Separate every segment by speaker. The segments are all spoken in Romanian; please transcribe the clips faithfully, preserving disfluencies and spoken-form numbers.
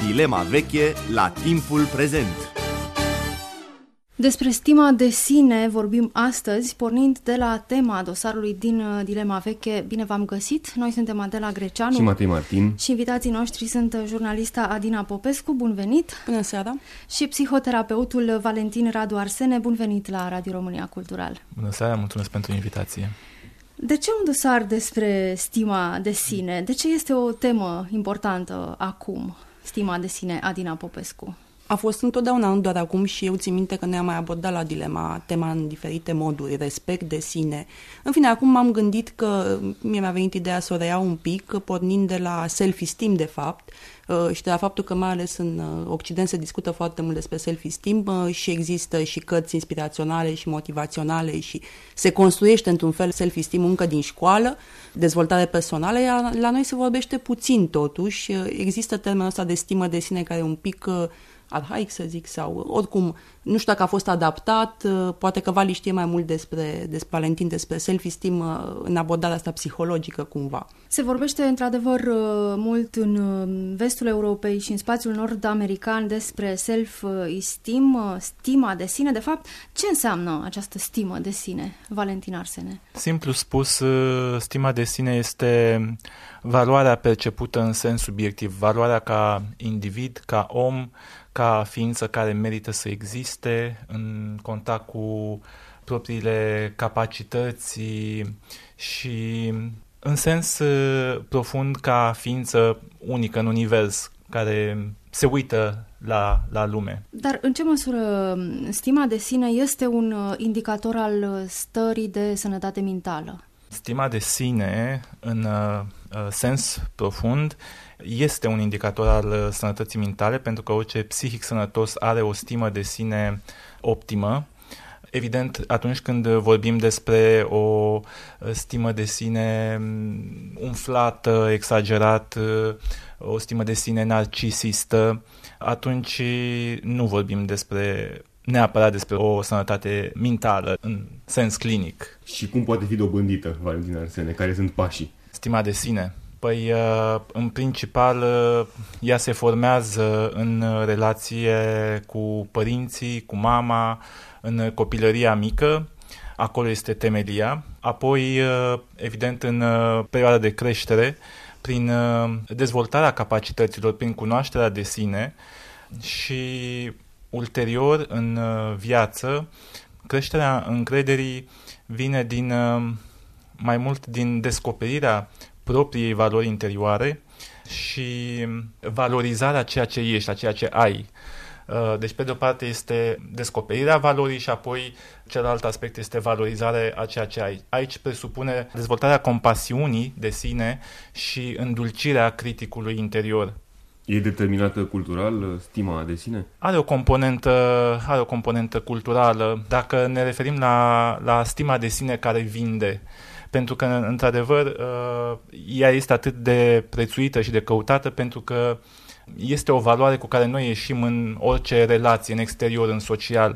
Speaker 1: Dilema veche la timpul prezent.
Speaker 2: Despre stima de sine vorbim astăzi, pornind de la tema dosarului din Dilema veche. Bine v-am găsit! Noi suntem Adela Greceanu
Speaker 3: și Matei Martin
Speaker 2: și invitații noștri sunt jurnalista Adina Popescu, bun venit!
Speaker 4: Bună seara!
Speaker 2: Și psihoterapeutul Valentin Radu Arsene, bun venit la Radio România Cultural!
Speaker 5: Bună seara, mulțumesc pentru invitație!
Speaker 2: De ce un dosar despre stima de sine? De ce este o temă importantă acum, stima de sine, Adina Popescu?
Speaker 4: A fost întotdeauna, nu doar acum, și eu țin minte că ne-am mai abordat la Dilema tema în diferite moduri, respect de sine. În fine, acum m-am gândit că mie mi-a venit ideea să o reiau un pic, pornind de la self-esteem, de fapt, și de la faptul că mai ales în Occident se discută foarte mult despre self-esteem și există și cărți inspiraționale și motivaționale și se construiește într-un fel self-esteem încă din școală, dezvoltare personală, iar la noi se vorbește puțin totuși. Există termenul ăsta de stimă de sine care e un pic arhaic, să zic, sau oricum, nu știu dacă a fost adaptat, poate că Vali știe mai mult despre, despre Valentin, despre self-esteem în abordarea asta psihologică cumva.
Speaker 2: Se vorbește într-adevăr mult în vestul Europei și în spațiul nord-american despre self-esteem, stima de sine. De fapt, ce înseamnă această stimă de sine, Valentin Arsene?
Speaker 5: Simplu spus, stima de sine este valoarea percepută în sens subiectiv, valoarea ca individ, ca om, ca ființă care merită să existe în contact cu propriile capacități și în sens profund ca ființă unică în univers, care se uită la, la lume.
Speaker 2: Dar în ce măsură stima de sine este un indicator al stării de sănătate mentală?
Speaker 5: Stima de sine, în uh, sens profund, este un indicator al sănătății mentale, pentru că orice psihic sănătos are o stimă de sine optimă. Evident, atunci când vorbim despre o stimă de sine umflată, exagerată, o stimă de sine narcisistă, atunci nu vorbim despre neapărat despre o sănătate mentală în sens clinic.
Speaker 3: Și cum poate fi dobândită, Valentin Arsene? Care sunt pașii?
Speaker 5: Stima de sine. Păi, în principal, ea se formează în relație cu părinții, cu mama, în copilăria mică, acolo este temelia. Apoi, evident, în perioada de creștere, prin dezvoltarea capacităților, prin cunoașterea de sine și ulterior, în viață, creșterea încrederii vine din mai mult din descoperirea propriei valori interioare și valorizarea ceea ce ești, a ceea ce ai. Deci, pe de o parte, este descoperirea valorii și apoi celălalt aspect este valorizarea a ceea ce ai. Aici presupune dezvoltarea compasiunii de sine și îndulcirea criticului interior.
Speaker 3: E determinată cultural stima de sine?
Speaker 5: Are o componentă, are o componentă culturală. Dacă ne referim la, la stima de sine care vinde, pentru că, într-adevăr, ea este atât de prețuită și de căutată pentru că este o valoare cu care noi ieșim în orice relație, în exterior, în social,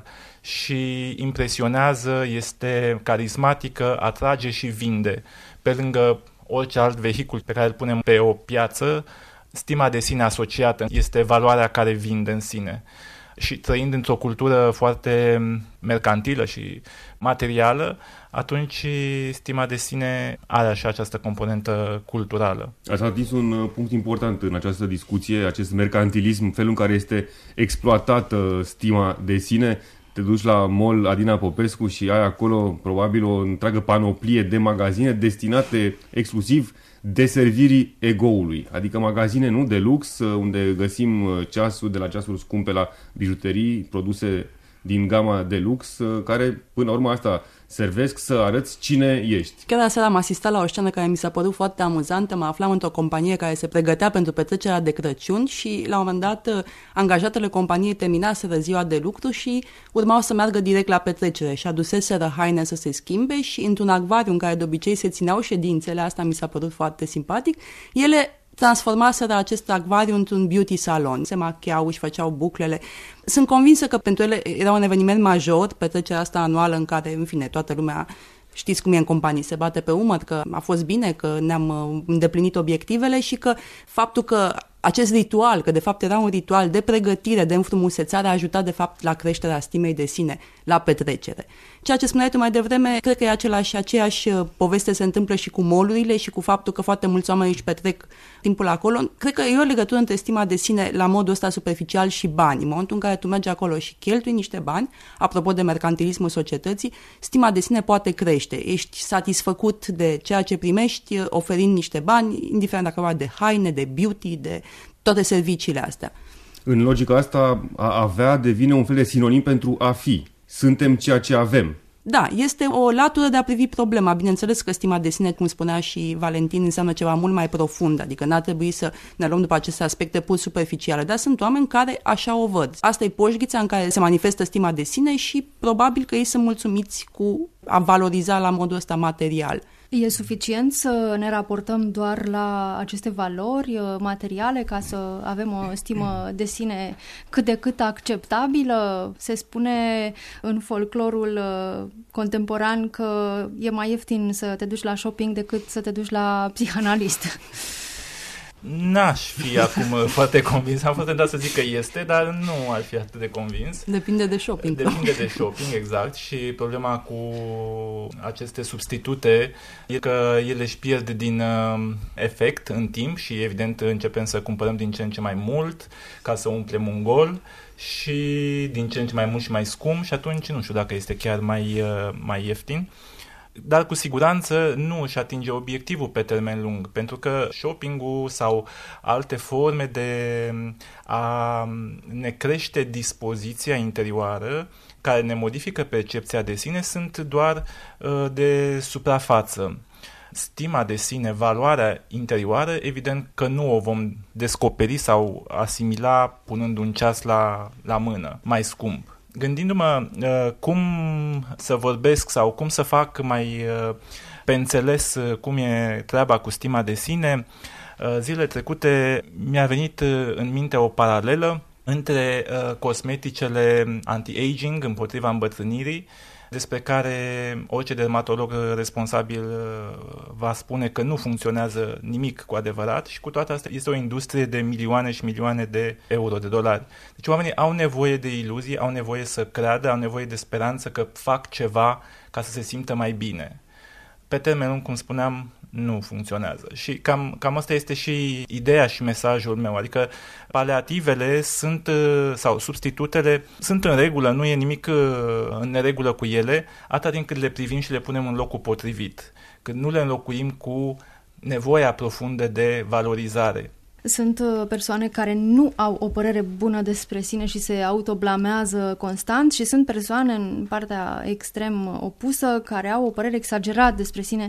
Speaker 5: și impresionează, este carismatică, atrage și vinde. Pe lângă orice alt vehicul pe care îl punem pe o piață, stima de sine asociată este valoarea care vinde în sine. Și trăind într-o cultură foarte mercantilă și materială, atunci stima de sine are așa această componentă culturală.
Speaker 3: Ați atins un punct important în această discuție, acest mercantilism, felul în care este exploatată stima de sine. Te duci la mall Adina Popescu și ai acolo probabil o întreagă panoplie de magazine destinate exclusiv deservirii ego-ului, adică magazine nu de lux, unde găsim ceasuri de la ceasuri scumpe la bijuterii, produse din gama de lux, care până la urmă asta servesc să arăți cine ești.
Speaker 4: Chiar aseară am asistat la o scenă care mi s-a părut foarte amuzantă. Mă aflam într-o companie care se pregătea pentru petrecerea de Crăciun și la un moment dat angajatele companiei terminaseră ziua de lucru și urmau să meargă direct la petrecere și aduseseră haine să se schimbe și într-un acvariu în care de obicei se țineau ședințele, asta mi s-a părut foarte simpatic, ele transformaseră acest acvariu într-un beauty salon. Se machiau, își făceau buclele. Sunt convinsă că pentru ele era un eveniment major, petrecerea asta anuală în care, în fine, toată lumea, știți cum e în companii, se bate pe umăr, că a fost bine, că ne-am îndeplinit obiectivele și că faptul că acest ritual, că de fapt era un ritual de pregătire, de înfrumusețare, a ajutat de fapt la creșterea stimei de sine, la petrecere. Ceea ce spuneai tu mai devreme, cred că e același, aceeași poveste se întâmplă și cu mall-urile și cu faptul că foarte mulți oameni își petrec timpul acolo. Cred că e o legătură între stima de sine la modul ăsta superficial și bani. În momentul în care tu mergi acolo și cheltui niște bani, apropo de mercantilismul societății, stima de sine poate crește. Ești satisfăcut de ceea ce primești oferind niște bani, indiferent dacă vorba de haine, de beauty, de toate serviciile astea.
Speaker 3: În logica asta, a avea devine un fel de sinonim pentru a fi. Suntem ceea ce avem.
Speaker 4: Da, este o latură de a privi problema. Bineînțeles că stima de sine, cum spunea și Valentin, înseamnă ceva mult mai profund, adică n-ar trebui să ne luăm după aceste aspecte pur superficiale, dar sunt oameni care așa o văd. Asta e poșghița în care se manifestă stima de sine și probabil că ei sunt mulțumiți cu a valoriza la modul ăsta material.
Speaker 2: E suficient să ne raportăm doar la aceste valori materiale ca să avem o stimă de sine cât de cât acceptabilă? Se spune în folclorul contemporan că e mai ieftin să te duci la shopping decât să te duci la psihanalist.
Speaker 5: N-aș fi acum foarte convins, am fost tentat să zic că este, dar nu aș fi atât de convins.
Speaker 4: Depinde de shopping.
Speaker 5: Depinde de shopping, exact, și problema cu aceste substitute e că ele își pierd din uh, efect în timp și evident începem să cumpărăm din ce în ce mai mult ca să umplem un gol și din ce în ce mai mult și mai scump și atunci nu știu dacă este chiar mai, uh, mai ieftin. Dar cu siguranță nu își atinge obiectivul pe termen lung, pentru că shopping-ul sau alte forme de a ne crește dispoziția interioară care ne modifică percepția de sine sunt doar uh, de suprafață. Stima de sine, valoarea interioară, evident că nu o vom descoperi sau asimila punând un ceas la, la mână, mai scump. Gândindu-mă uh, cum să vorbesc sau cum să fac mai uh, pe înțeles uh, cum e treaba cu stima de sine, uh, zilele trecute mi-a venit uh, în minte o paralelă între uh, cosmeticele anti-aging împotriva îmbătrânirii, despre care orice dermatolog responsabil va spune că nu funcționează nimic cu adevărat și cu toate astea este o industrie de milioane și milioane de euro, de dolari. Deci oamenii au nevoie de iluzii, au nevoie să creadă, au nevoie de speranță că fac ceva ca să se simtă mai bine. Pe termen lung, cum spuneam, nu funcționează. Și cam, cam asta este și ideea și mesajul meu. Adică paliativele sunt, sau substitutele sunt în regulă, nu e nimic în neregulă cu ele, atât timp cât le privim și le punem în locul potrivit. Când nu le înlocuim cu nevoia profundă de valorizare.
Speaker 2: Sunt persoane care nu au o părere bună despre sine și se autoblamează constant și sunt persoane în partea extrem opusă care au o părere exagerată despre sine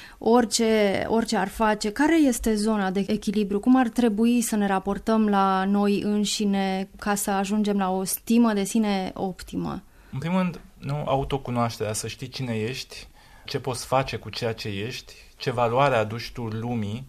Speaker 2: orice, orice ar face. Care este zona de echilibru? Cum ar trebui să ne raportăm la noi înșine ca să ajungem la o stimă de sine optimă?
Speaker 5: În primul rând, nu autocunoașterea, să știi cine ești, ce poți face cu ceea ce ești, ce valoare aduci tu lumii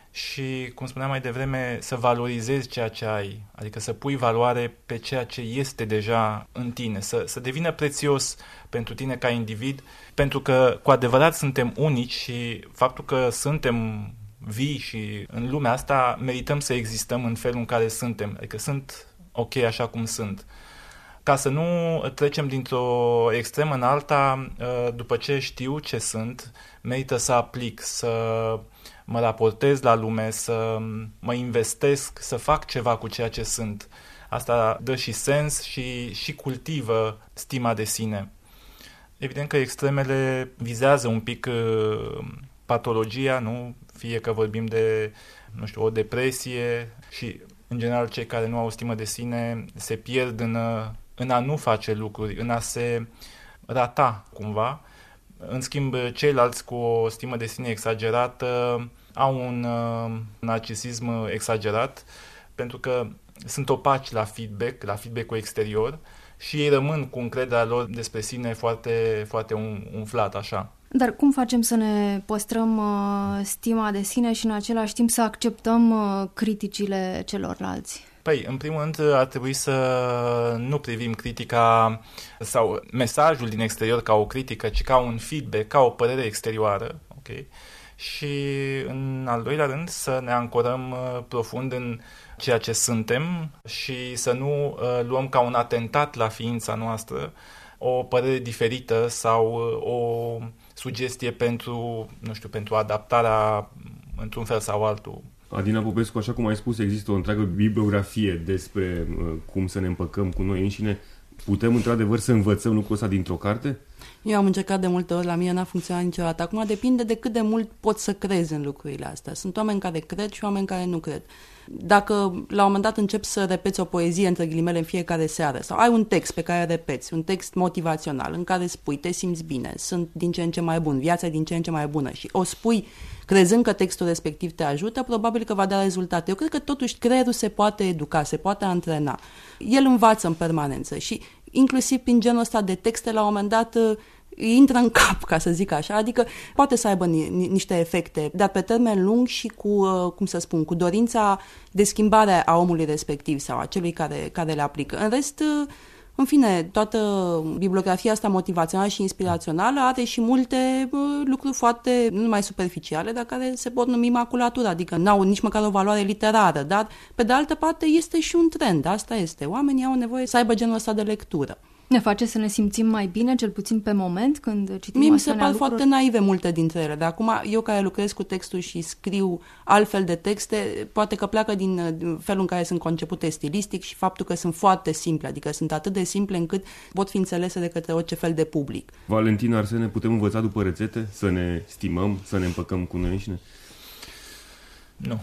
Speaker 5: și, cum spuneam mai devreme, să valorizezi ceea ce ai, adică să pui valoare pe ceea ce este deja în tine, să, să devină prețios pentru tine ca individ, pentru că cu adevărat suntem unici și faptul că suntem vii și în lumea asta merităm să existăm în felul în care suntem, adică sunt ok așa cum sunt. Ca să nu trecem dintr-o extremă în alta, după ce știu ce sunt, merită să aplic, să mă raportez la lume, să mă investesc, să fac ceva cu ceea ce sunt. Asta dă și sens și, și cultivă stima de sine. Evident că extremele vizează un pic uh, patologia, nu? Fie că vorbim de, nu știu, o depresie și, în general, cei care nu au stimă de sine se pierd în, în a nu face lucruri, în a se rata, cumva. În schimb, ceilalți cu o stimă de sine exagerată au un uh, narcisism exagerat pentru că sunt opaci la feedback, la feedback-ul exterior și ei rămân cu încrederea lor despre sine foarte, foarte umflat, așa.
Speaker 2: Dar cum facem să ne păstrăm uh, stima de sine și în același timp să acceptăm uh, criticile celorlalți?
Speaker 5: Păi, în primul rând, ar trebui să nu privim critica sau mesajul din exterior ca o critică, ci ca un feedback, ca o părere exterioară, ok? Și, în al doilea rând, să ne ancorăm profund în ceea ce suntem și să nu uh, luăm ca un atentat la ființa noastră o părere diferită sau uh, o sugestie pentru, nu știu, pentru adaptarea într-un fel sau altul.
Speaker 3: Adina Popescu, așa cum ai spus, există o întreagă bibliografie despre uh, cum să ne împăcăm cu noi înșine. Putem într-adevăr să învățăm lucrul ăsta dintr-o carte?
Speaker 4: Eu am încercat de multe ori, la mine n-a funcționat niciodată. Acum depinde de cât de mult poți să crezi în lucrurile astea. Sunt oameni care cred și oameni care nu cred. Dacă la un moment dat începi să repeți o poezie între ghilimele în fiecare seară sau ai un text pe care repeți, un text motivațional în care spui te simți bine, sunt din ce în ce mai bun, viața e din ce în ce mai bună și o spui crezând că textul respectiv te ajută, probabil că va da rezultate. Eu cred că totuși creierul se poate educa, se poate antrena. El învață în permanență și inclusiv prin genul ăsta de texte la un moment dat intră în cap, ca să zic așa, adică poate să aibă ni- niște efecte, dar pe termen lung și cu, cum să spun, cu dorința de schimbare a omului respectiv sau a celui care, care le aplică. În rest, în fine, toată bibliografia asta motivațională și inspirațională are și multe lucruri foarte, nu numai superficiale, dar care se pot numi maculatură, adică n-au nici măcar o valoare literară, dar pe de altă parte este și un trend, asta este. Oamenii au nevoie să aibă genul ăsta de lectură.
Speaker 2: Ne face să ne simțim mai bine, cel puțin pe moment, când citim
Speaker 4: Mie mi se par
Speaker 2: lucruri?
Speaker 4: foarte naive multe dintre ele, dar acum eu care lucrez cu textul și scriu altfel de texte, poate că pleacă din felul în care sunt concepute stilistic și faptul că sunt foarte simple, adică sunt atât de simple încât pot fi înțelese de către orice fel de public.
Speaker 3: Valentin, Arsene, putem învăța după rețete să ne stimăm, să ne împăcăm cu noi înșine?
Speaker 5: Nu.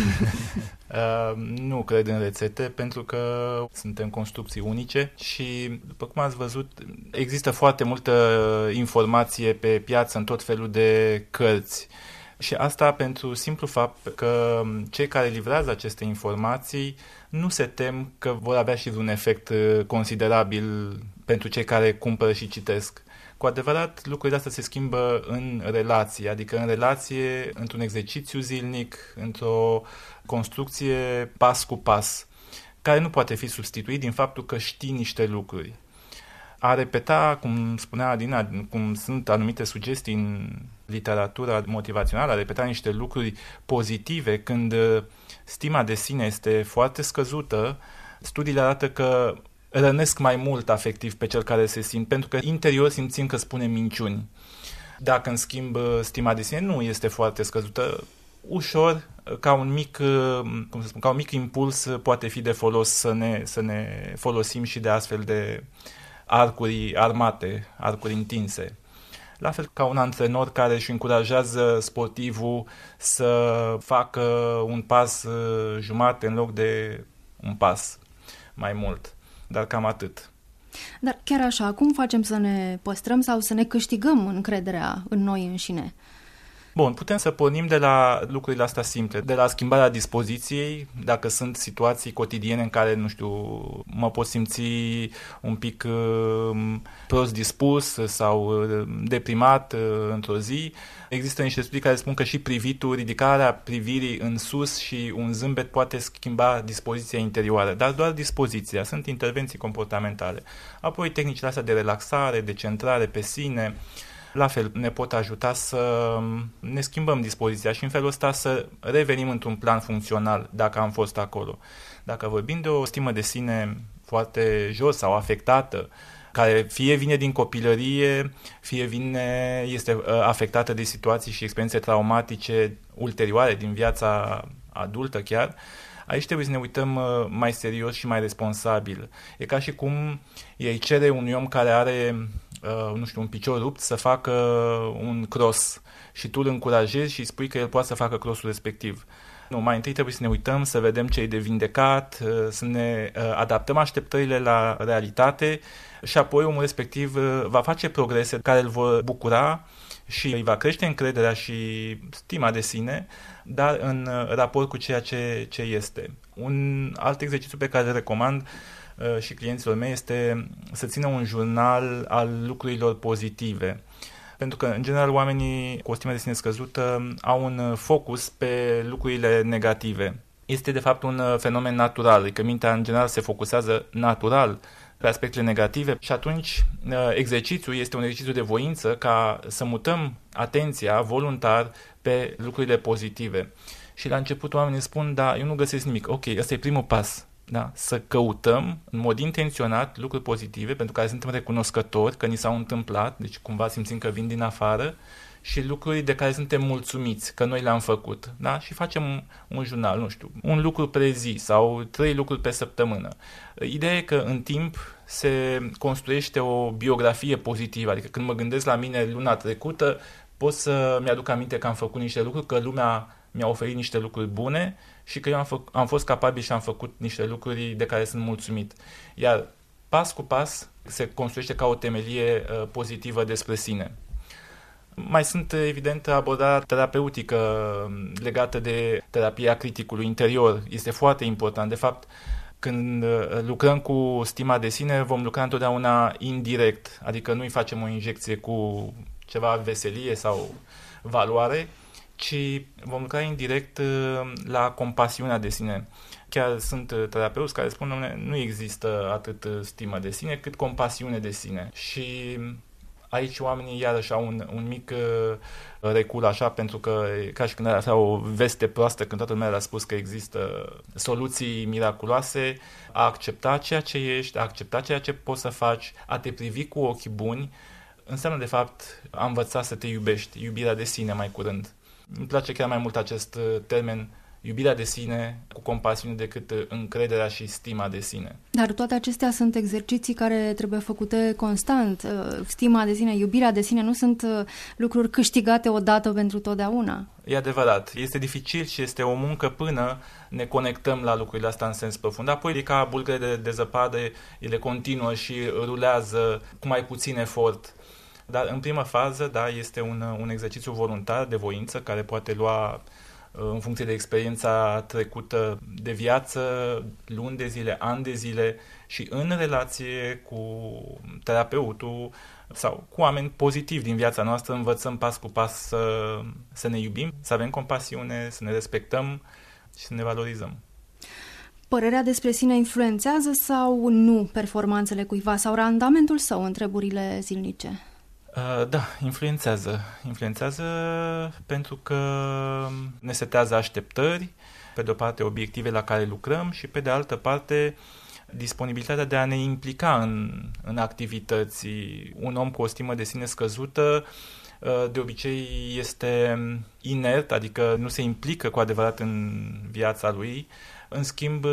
Speaker 5: uh, nu cred în rețete pentru că suntem construcții unice și, după cum ați văzut, există foarte multă informație pe piață în tot felul de cărți. Și asta pentru simplu fapt că cei care livrează aceste informații nu se tem că vor avea și un efect considerabil pentru cei care cumpără și citesc. Cu adevărat, lucrurile astea se schimbă în relație, adică în relație, într-un exercițiu zilnic, într-o construcție pas cu pas, care nu poate fi substituit din faptul că știi niște lucruri. A repeta, cum spunea Adina, cum sunt anumite sugestii în literatura motivațională, a repeta niște lucruri pozitive când stima de sine este foarte scăzută, studiile arată că rănesc mai mult afectiv pe cel care se simt, pentru că interior simțim că spune minciuni. Dacă, în schimb, stima de sine nu este foarte scăzută, ușor, ca un mic, cum să spun, ca un mic impuls poate fi de folos să ne, să ne folosim și de astfel de arcuri armate, arcuri întinse. La fel ca un antrenor care își încurajează sportivul să facă un pas jumate în loc de un pas mai mult. Dar cam atât.
Speaker 2: Dar chiar așa, cum facem să ne păstrăm sau să ne câștigăm încrederea în noi înșine?
Speaker 5: Bun, putem să pornim de la lucrurile astea simple, de la schimbarea dispoziției, dacă sunt situații cotidiene în care, nu știu, mă pot simți un pic uh, prost dispus sau uh, deprimat uh, într-o zi. Există niște studii care spun că și privitul, ridicarea privirii în sus și un zâmbet poate schimba dispoziția interioară, dar doar dispoziția, sunt intervenții comportamentale. Apoi tehnicile astea de relaxare, de centrare pe sine, la fel, ne pot ajuta să ne schimbăm dispoziția și în felul ăsta să revenim într-un plan funcțional dacă am fost acolo. Dacă vorbim de o stimă de sine foarte jos sau afectată, care fie vine din copilărie, fie vine, este afectată de situații și experiențe traumatice ulterioare din viața adultă chiar, aici trebuie să ne uităm mai serios și mai responsabil. E ca și cum ei cere unui om care are Uh, nu știu, un picior rupt să facă un cross și tu îl încurajezi și îi spui că el poate să facă crossul respectiv. Nu, mai întâi trebuie să ne uităm, să vedem ce e de vindecat, uh, să ne uh, adaptăm așteptările la realitate și apoi omul respectiv uh, va face progrese care îl vor bucura și îi va crește încrederea și stima de sine, dar în uh, raport cu ceea ce, ce este. Un alt exercițiu pe care îl recomand și clienților mei este să țină un jurnal al lucrurilor pozitive. Pentru că, în general, oamenii cu o stimă de sine scăzută au un focus pe lucrurile negative. Este, de fapt, un fenomen natural, adică mintea, în general, se focusează natural pe aspectele negative și atunci exercițiul este un exercițiu de voință ca să mutăm atenția voluntar pe lucrurile pozitive. Și la început oamenii spun, da, eu nu găsesc nimic. Ok, ăsta e primul pas. Da? Să căutăm în mod intenționat lucruri pozitive pentru care suntem recunoscători că ni s-au întâmplat, deci cumva simțim că vin din afară, și lucruri de care suntem mulțumiți că noi le-am făcut. Da? Și facem un, un jurnal, nu știu, un lucru pe zi sau trei lucruri pe săptămână. Ideea e că în timp se construiește o biografie pozitivă, adică când mă gândesc la mine luna trecută, pot să mi-aduc aminte că am făcut niște lucruri, că lumea mi-a oferit niște lucruri bune și că eu am, fă, am fost capabil și am făcut niște lucruri de care sunt mulțumit. Iar pas cu pas se construiește ca o temelie uh, pozitivă despre sine. Mai sunt, evident, abordarea terapeutică legată de terapia criticului interior. Este foarte important. De fapt, când lucrăm cu stima de sine, vom lucra întotdeauna indirect, adică nu îi facem o injecție cu ceva veselie sau valoare, ci vom lucra indirect la compasiunea de sine. Chiar sunt terapeuți care spun că nu există atât stimă de sine cât compasiune de sine. Și aici oamenii iarăși au un, un mic uh, recul așa, pentru că e ca și când ar avea o veste proastă când toată lumea le-a spus că există soluții miraculoase, a accepta ceea ce ești, a accepta ceea ce poți să faci, a te privi cu ochii buni, înseamnă de fapt a învăța să te iubești, iubirea de sine mai curând. Îmi place chiar mai mult acest termen, iubirea de sine cu compasiune, decât încrederea și stima de sine. Dar
Speaker 2: toate acestea sunt exerciții care trebuie făcute constant. Stima de sine, iubirea de sine nu sunt lucruri câștigate odată pentru totdeauna.
Speaker 5: E adevărat. Este dificil și este o muncă până ne conectăm la lucrurile astea în sens profund. Apoi e ca bulgăre de, de zăpadă, ele continuă și rulează cu mai puțin efort. Dar în prima fază, da, este un, un exercițiu voluntar de voință care poate lua în funcție de experiența trecută de viață, luni de zile, ani de zile, și în relație cu terapeutul sau cu oameni pozitivi din viața noastră învățăm pas cu pas să, să ne iubim, să avem compasiune, să ne respectăm și să ne valorizăm.
Speaker 2: Părerea despre sine influențează sau nu performanțele cuiva sau randamentul său în treburile zilnice?
Speaker 5: Uh, da, influențează. Influențează pentru că ne setează așteptări, pe de o parte obiective la care lucrăm și pe de altă parte disponibilitatea de a ne implica în, în activități. Un om cu o stimă de sine scăzută uh, de obicei este inert, adică nu se implică cu adevărat în viața lui, în schimb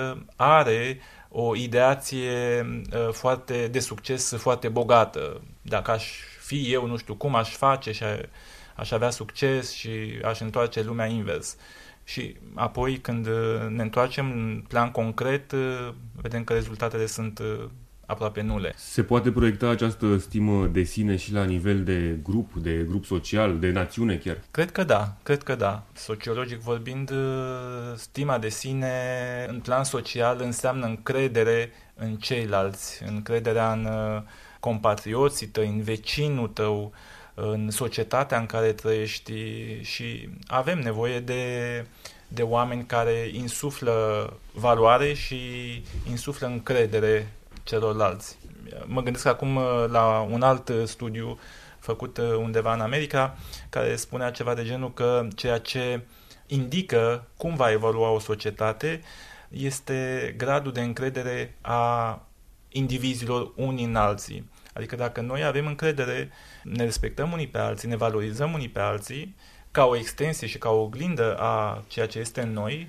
Speaker 5: are o ideație uh, foarte de succes, foarte bogată. Dacă aș fi eu, nu știu cum aș face și aș avea succes și aș întoarce lumea invers. Și apoi când ne întoarcem în plan concret, vedem că rezultatele sunt aproape nule.
Speaker 3: Se poate proiecta această stimă de sine și la nivel de grup, de grup social, de națiune chiar?
Speaker 5: Cred că da, cred că da. Sociologic vorbind, stima de sine în plan social înseamnă încredere în ceilalți, încrederea în compatrioții tăi, în vecinul tău, în societatea în care trăiești, și avem nevoie de, de oameni care insuflă valoare și insuflă încredere celorlalți. Mă gândesc acum la un alt studiu făcut undeva în America care spunea ceva de genul că ceea ce indică cum va evolua o societate este gradul de încredere a indivizilor unii în alții. Adică dacă noi avem încredere, ne respectăm unii pe alții, ne valorizăm unii pe alții, ca o extensie și ca o oglindă a ceea ce este în noi,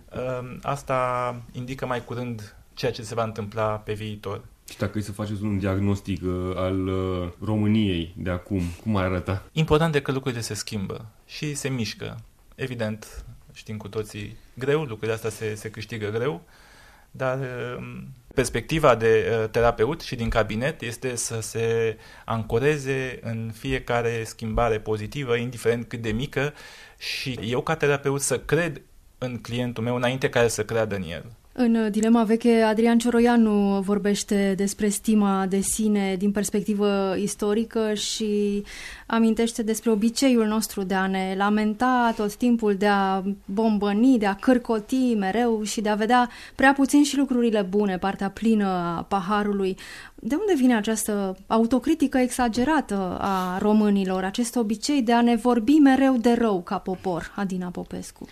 Speaker 5: asta indică mai curând ceea ce se va întâmpla pe viitor.
Speaker 3: Și dacă e să faceți un diagnostic uh, al uh, României de acum, cum ar arăta?
Speaker 5: Important e că lucrurile se schimbă și se mișcă. Evident, știm cu toții, greu, lucrurile astea se, se câștigă greu, dar uh, perspectiva de uh, terapeut și din cabinet este să se ancoreze în fiecare schimbare pozitivă, indiferent cât de mică, și eu ca terapeut să cred în clientul meu înainte ca el să creadă în el.
Speaker 2: În Dilema veche, Adrian Cioroianu vorbește despre stima de sine din perspectivă istorică și amintește despre obiceiul nostru de a ne lamenta tot timpul, de a bombăni, de a cârcoti mereu și de a vedea prea puțin și lucrurile bune, partea plină a paharului. De unde vine această autocritică exagerată a românilor, acest obicei de a ne vorbi mereu de rău ca popor, Adina Popescu?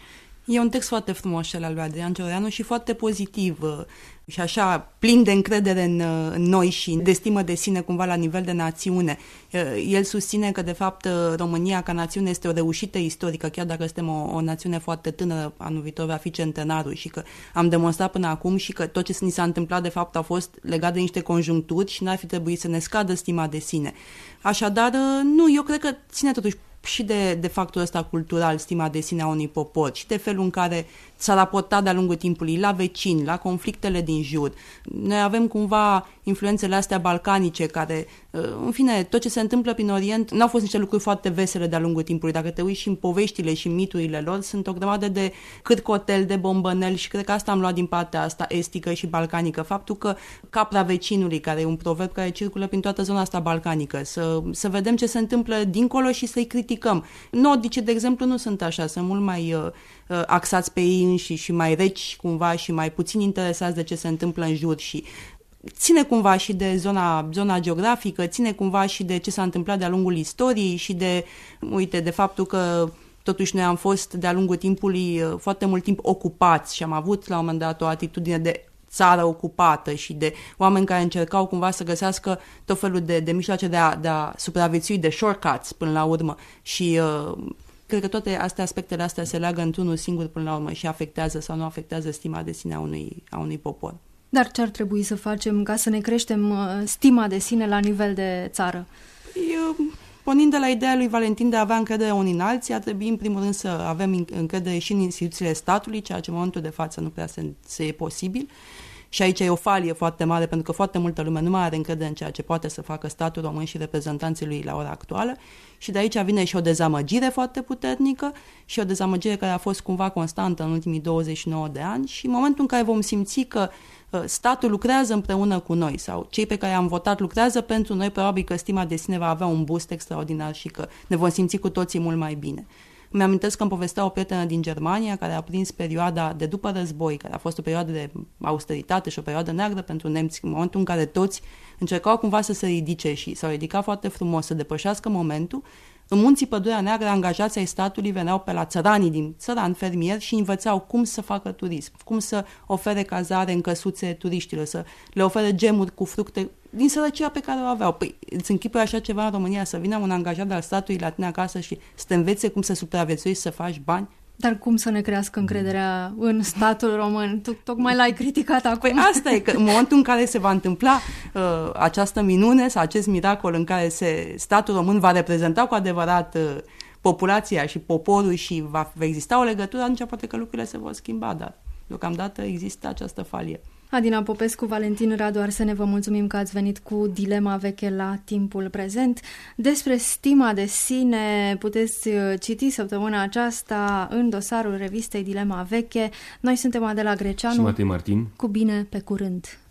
Speaker 4: E un text foarte frumos cel al lui Adrian Cioreanu și foarte pozitiv și așa plin de încredere în, în noi și de stimă de sine cumva la nivel de națiune. El susține că de fapt România ca națiune este o reușită istorică, chiar dacă suntem o, o națiune foarte tânără, anul viitor va fi centenarul și că am demonstrat până acum și că tot ce ni s-a întâmplat de fapt a fost legat de niște conjuncturi și n-ar fi trebuit să ne scadă stima de sine. Așadar, nu, eu cred că ține totuși și de, de factorul ăsta cultural, stima de sine a unui popor și de felul în care s-a raportat de-a lungul timpului la vecini, la conflictele din jur. Noi avem cumva influențele astea balcanice care, în fine, tot ce se întâmplă prin Orient n-au fost niște lucruri foarte vesele de-a lungul timpului. Dacă te uiți și în poveștile și în miturile lor, sunt o grămadă de cârcotel, de bombăneli și cred că asta am luat din partea asta estică și balcanică. Faptul că capra vecinului, care e un proverb care circulă prin toată zona asta balcanică, să, să vedem ce se întâmplă dincolo și să-i criticăm. Nordice, de exemplu, nu sunt așa, sunt mult mai uh, axați pe ei înși și mai reci cumva și mai puțin interesați de ce se întâmplă în jur și ține cumva și de zona, zona geografică, ține cumva și de ce s-a întâmplat de-a lungul istoriei și de, uite, de faptul că totuși noi am fost de-a lungul timpului foarte mult timp ocupați și am avut la un moment dat o atitudine de țară ocupată și de oameni care încercau cumva să găsească tot felul de, de mijloace de a, de a supraviețui, de shortcuts până la urmă și uh, cred că toate astea, aspectele astea se leagă într-unul singur până la urmă și afectează sau nu afectează stima de sine a unui, a unui popor.
Speaker 2: Dar ce ar trebui să facem ca să ne creștem stima de sine la nivel de țară?
Speaker 4: Eu, pornind de la ideea lui Valentin de a avea încredere unii în alții, ar trebui în primul rând să avem încredere și în instituțiile statului, ceea ce în momentul de față nu prea se, se e posibil. Și aici e o falie foarte mare, pentru că foarte multă lume nu mai are încredere în ceea ce poate să facă statul român și reprezentanții lui la ora actuală. Și de aici vine și o dezamăgire foarte puternică și o dezamăgire care a fost cumva constantă în ultimii douăzeci și nouă de ani și în momentul în care vom simți că statul lucrează împreună cu noi sau cei pe care am votat lucrează pentru noi, probabil că stima de sine va avea un boost extraordinar și că ne vom simți cu toții mult mai bine. Îmi amintesc că îmi povestea o prietenă din Germania care a prins perioada de după război, care a fost o perioadă de austeritate și o perioadă neagră pentru nemți, în momentul în care toți încercau cumva să se ridice și s-au ridicat foarte frumos, să depășească momentul. În munții Pădurea Neagră, angajații ai statului veneau pe la țăranii din țăran, fermieri și învățau cum să facă turism, cum să ofere cazare în căsuțe turiștilor, să le ofere gemuri cu fructe din sărăcia pe care o aveau. Păi îți închipui așa ceva în România, să vină un angajat al statului la tine acasă și să te învețe cum să supraviețuiești, să faci bani?
Speaker 2: Dar cum să ne crească încrederea în statul român? Tu tocmai l-ai criticat acum.
Speaker 4: Păi asta e, că în momentul în care se va întâmpla uh, această minune sau acest miracol în care se, statul român va reprezenta cu adevărat uh, populația și poporul și va, va exista o legătură, atunci poate că lucrurile se vor schimba, dar deocamdată există această falie.
Speaker 2: Adina Popescu, Valentin Radu Arsene, vă mulțumim că ați venit cu dilema veche la Timpul Prezent. Despre stima de sine puteți citi săptămâna aceasta în dosarul revistei Dilema Veche. Noi suntem Adela Greceanu.
Speaker 3: Și Matei Martin.
Speaker 2: Cu bine, pe curând!